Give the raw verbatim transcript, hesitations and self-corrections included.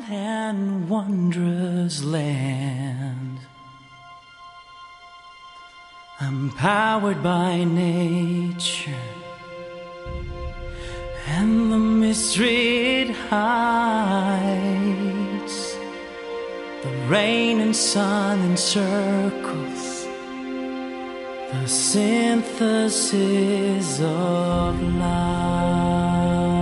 and wondrous land. I'm powered by nature and the mystery it hides, the rain and sun and circles, the synthesis of life.